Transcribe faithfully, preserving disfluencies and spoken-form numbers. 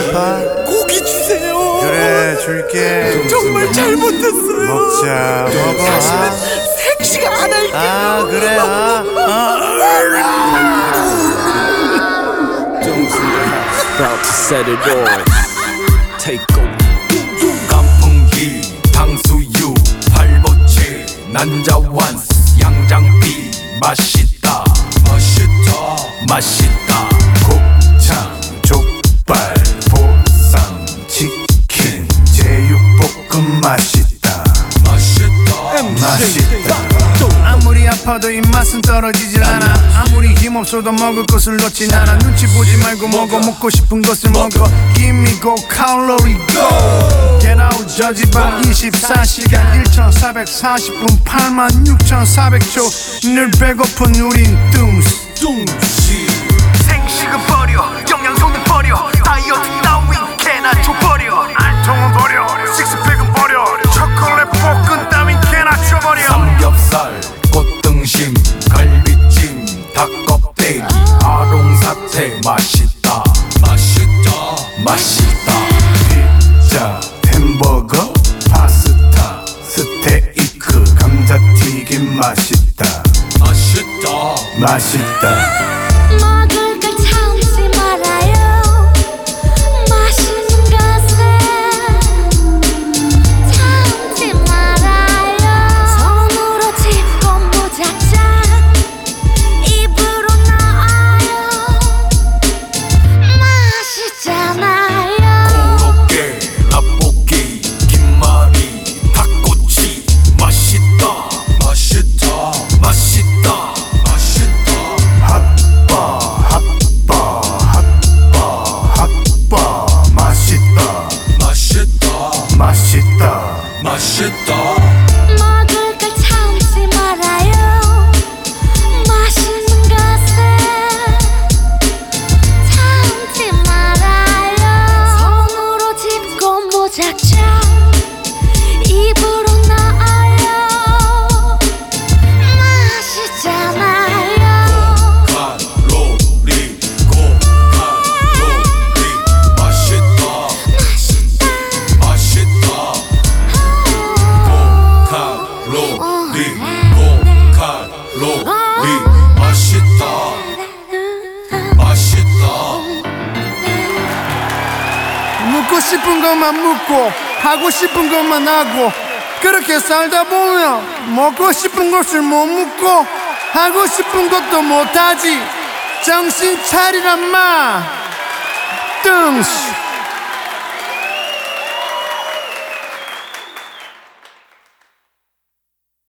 아파? 고기 주세요. 그래 줄게. 정말 잘못했어요. 먹자 먹어. 다시는 색시가 안 할게요. 아 그래 아, About to set it on. Take over. 깐풍기 탕수유 팔보채 난자완 양장비 맛있다 맛있다 맛있다 곱창 족발 보쌈 치킨 제육볶음 맛있다 맛있다 맛있다. 아무리 아파도 입맛은 떨어지질 않아. 아무리 힘없어도 먹을 것을 놓진 않아. 눈치 보지 말고 먹어. 먹고 싶은 것을 먹어. Give me go calorie go. Get out 저지방 이십사 시간 천사백사십 분 팔만 육천사백 초. 늘 배고픈 우린 뚱스 뚱시 생식은 버려 영양소는 버려 다이어트 따윈 개나 줘버려 알통은 버려 식스팩은 버려 초콜릿 볶은 따윈 개나 줘버려. 삼겹살 꽃등심 갈비찜 닭껍데기 아롱사태 맛있다 맛있다 맛있다 피자 햄버거 파스타 스테이크 감자튀김 맛있다 맛있다 맛있다. 먹을 걸 참지 말아요. 맛있는 것을 참지 말아요. 손으로 짚고 무작정 입으로 넣어요. 맛있잖아요. 고로케 라볶이 김말이 닭꼬치 맛있다 맛있다 맛있다 맛있다. 핫바 핫바 핫바 핫바 맛있다 맛있다 맛있다 맛있다. 먹을 걸 참지 말아요. 맛있는 것을 참지 말아요. 손으로 짚고 무작정 입으로 넣어요. 맛있잖아요. 칼로리 고칼로리 맛있다 맛있다 고칼로리 고칼로리 맛있다 맛있다. 묻고 싶은 것만 묻고 하고 싶은 것만 하고 그렇게 살다 보면 먹고 싶은 것을 못 묻고 하고 싶은 것도 못하지. 정신 차리란 마 뚱스.